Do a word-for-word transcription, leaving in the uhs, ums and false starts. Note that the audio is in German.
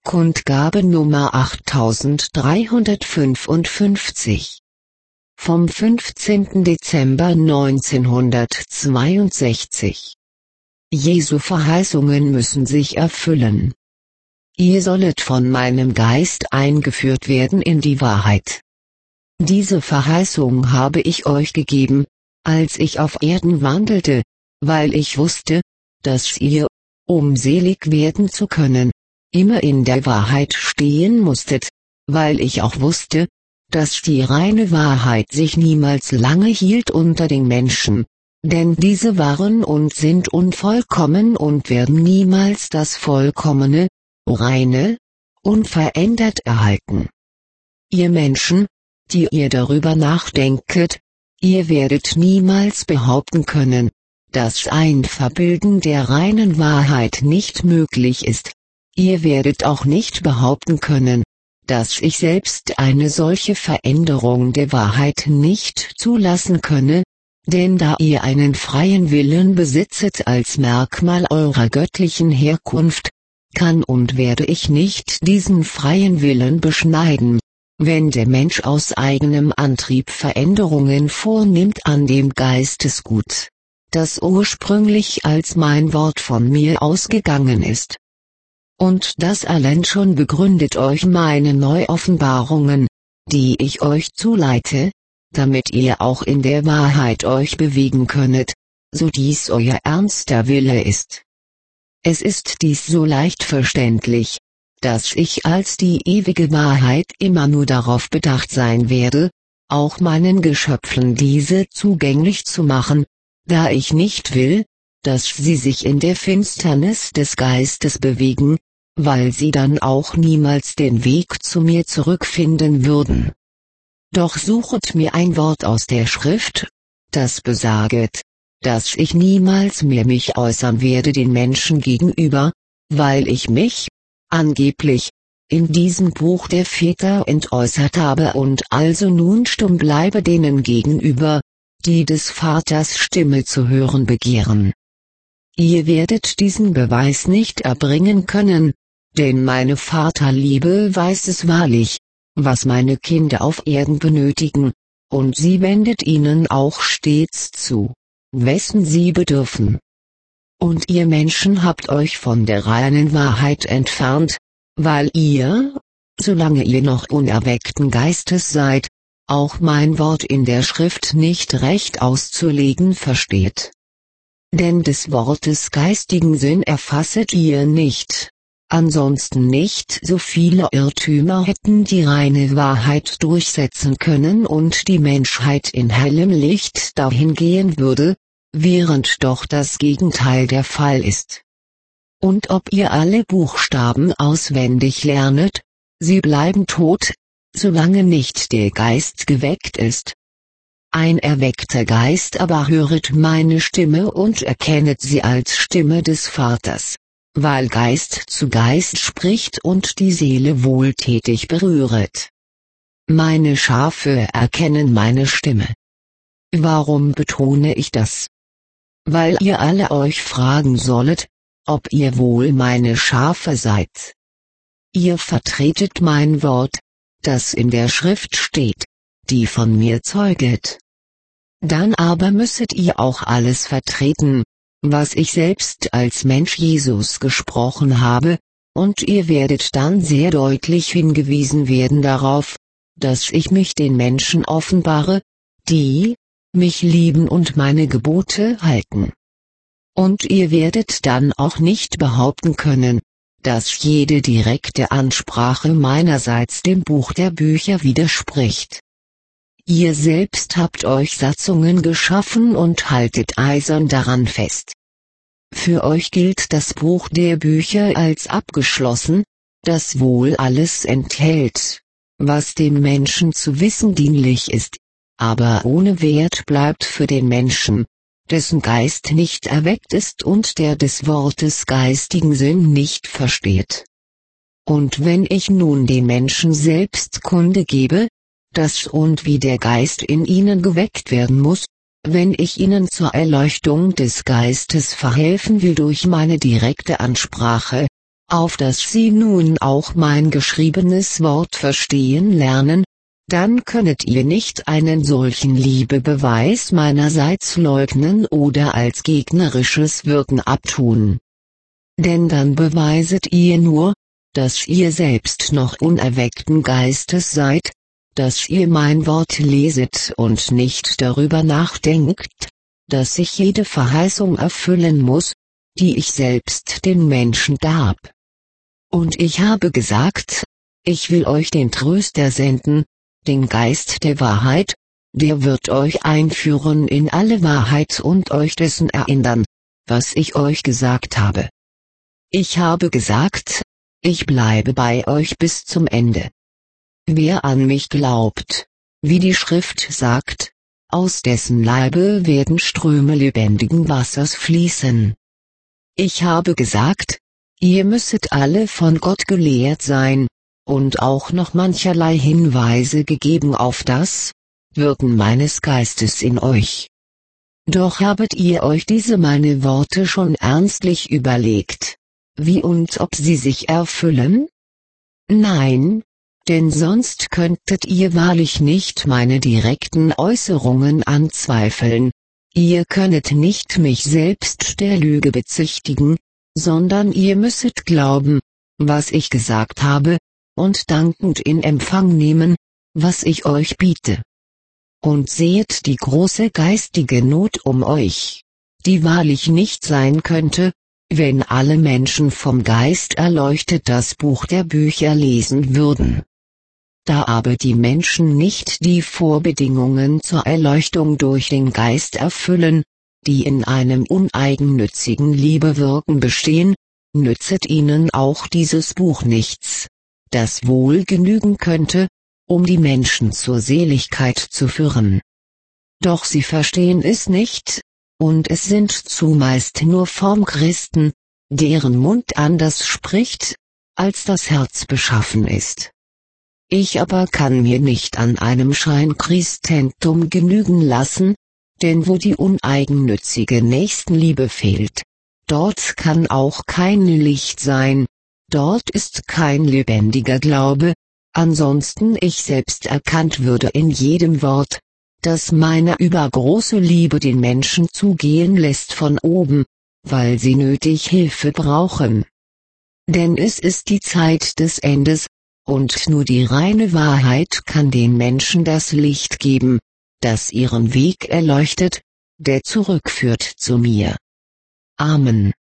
Kundgabe Nummer achttausenddreihundertfünfundfünfzig. Vom fünfzehnten Dezember neunzehnhundertzweiundsechzig. Jesu Verheißungen müssen sich erfüllen. Ihr sollet von meinem Geist eingeführt werden in die Wahrheit. Diese Verheißung habe ich euch gegeben, als ich auf Erden wandelte, weil ich wusste, dass ihr, um selig werden zu können, immer in der Wahrheit stehen musstet, weil ich auch wusste, dass die reine Wahrheit sich niemals lange hielt unter den Menschen, denn diese waren und sind unvollkommen und werden niemals das vollkommene, reine, unverändert erhalten. Ihr Menschen, die ihr darüber nachdenket, ihr werdet niemals behaupten können, dass ein Verbilden der reinen Wahrheit nicht möglich ist. Ihr werdet auch nicht behaupten können, dass ich selbst eine solche Veränderung der Wahrheit nicht zulassen könne, denn da ihr einen freien Willen besitzet als Merkmal eurer göttlichen Herkunft, kann und werde ich nicht diesen freien Willen beschneiden, wenn der Mensch aus eigenem Antrieb Veränderungen vornimmt an dem Geistesgut, das ursprünglich als mein Wort von mir ausgegangen ist. Und das allein schon begründet euch meine Neuoffenbarungen, die ich euch zuleite, damit ihr auch in der Wahrheit euch bewegen könnet, so dies euer ernster Wille ist. Es ist dies so leicht verständlich, dass ich als die ewige Wahrheit immer nur darauf bedacht sein werde, auch meinen Geschöpfen diese zugänglich zu machen, da ich nicht will, dass sie sich in der Finsternis des Geistes bewegen, weil sie dann auch niemals den Weg zu mir zurückfinden würden. Doch suchet mir ein Wort aus der Schrift, das besaget, dass ich niemals mehr mich äußern werde den Menschen gegenüber, weil ich mich, angeblich, in diesem Buch der Väter entäußert habe und also nun stumm bleibe denen gegenüber, die des Vaters Stimme zu hören begehren. Ihr werdet diesen Beweis nicht erbringen können, denn meine Vaterliebe weiß es wahrlich, was meine Kinder auf Erden benötigen, und sie wendet ihnen auch stets zu, wessen sie bedürfen. Und ihr Menschen habt euch von der reinen Wahrheit entfernt, weil ihr, solange ihr noch unerweckten Geistes seid, auch mein Wort in der Schrift nicht recht auszulegen versteht. Denn des Wortes geistigen Sinn erfasset ihr nicht. Ansonsten nicht so viele Irrtümer hätten die reine Wahrheit durchsetzen können und die Menschheit in hellem Licht dahin gehen würde, während doch das Gegenteil der Fall ist. Und ob ihr alle Buchstaben auswendig lernet, sie bleiben tot, solange nicht der Geist geweckt ist. Ein erweckter Geist aber höret meine Stimme und erkennet sie als Stimme des Vaters, weil Geist zu Geist spricht und die Seele wohltätig berühret. Meine Schafe erkennen meine Stimme. Warum betone ich das? Weil ihr alle euch fragen sollet, ob ihr wohl meine Schafe seid. Ihr vertretet mein Wort, das in der Schrift steht, die von mir zeuget. Dann aber müsset ihr auch alles vertreten, was ich selbst als Mensch Jesus gesprochen habe, und ihr werdet dann sehr deutlich hingewiesen werden darauf, dass ich mich den Menschen offenbare, die mich lieben und meine Gebote halten. Und ihr werdet dann auch nicht behaupten können, dass jede direkte Ansprache meinerseits dem Buch der Bücher widerspricht. Ihr selbst habt euch Satzungen geschaffen und haltet eisern daran fest. Für euch gilt das Buch der Bücher als abgeschlossen, das wohl alles enthält, was dem Menschen zu wissen dienlich ist, aber ohne Wert bleibt für den Menschen, dessen Geist nicht erweckt ist und der des Wortes geistigen Sinn nicht versteht. Und wenn ich nun den Menschen selbst Kunde gebe, dass und wie der Geist in ihnen geweckt werden muss, wenn ich ihnen zur Erleuchtung des Geistes verhelfen will durch meine direkte Ansprache, auf dass sie nun auch mein geschriebenes Wort verstehen lernen, dann könnet ihr nicht einen solchen Liebebeweis meinerseits leugnen oder als gegnerisches Wirken abtun. Denn dann beweiset ihr nur, dass ihr selbst noch unerweckten Geistes seid, dass ihr mein Wort leset und nicht darüber nachdenkt, dass sich jede Verheißung erfüllen muss, die ich selbst den Menschen gab. Und ich habe gesagt, ich will euch den Tröster senden, den Geist der Wahrheit, der wird euch einführen in alle Wahrheit und euch dessen erinnern, was ich euch gesagt habe. Ich habe gesagt, ich bleibe bei euch bis zum Ende. Wer an mich glaubt, wie die Schrift sagt, aus dessen Leibe werden Ströme lebendigen Wassers fließen. Ich habe gesagt, ihr müsset alle von Gott gelehrt sein, und auch noch mancherlei Hinweise gegeben auf das Wirken meines Geistes in euch. Doch habet ihr euch diese meine Worte schon ernstlich überlegt, wie und ob sie sich erfüllen? Nein, denn sonst könntet ihr wahrlich nicht meine direkten Äußerungen anzweifeln, ihr könnet nicht mich selbst der Lüge bezichtigen, sondern ihr müsset glauben, was ich gesagt habe, und dankend in Empfang nehmen, was ich euch biete. Und sehet die große geistige Not um euch, die wahrlich nicht sein könnte, wenn alle Menschen vom Geist erleuchtet das Buch der Bücher lesen würden. Da aber die Menschen nicht die Vorbedingungen zur Erleuchtung durch den Geist erfüllen, die in einem uneigennützigen Liebewirken bestehen, nützet ihnen auch dieses Buch nichts, das wohl genügen könnte, um die Menschen zur Seligkeit zu führen. Doch sie verstehen es nicht, und es sind zumeist nur Formchristen, deren Mund anders spricht, als das Herz beschaffen ist. Ich aber kann mir nicht an einem Scheinchristentum genügen lassen, denn wo die uneigennützige Nächstenliebe fehlt, dort kann auch kein Licht sein, dort ist kein lebendiger Glaube, ansonsten ich selbst erkannt würde in jedem Wort, dass meine übergroße Liebe den Menschen zugehen lässt von oben, weil sie nötig Hilfe brauchen. Denn es ist die Zeit des Endes, und nur die reine Wahrheit kann den Menschen das Licht geben, das ihren Weg erleuchtet, der zurückführt zu mir. Amen.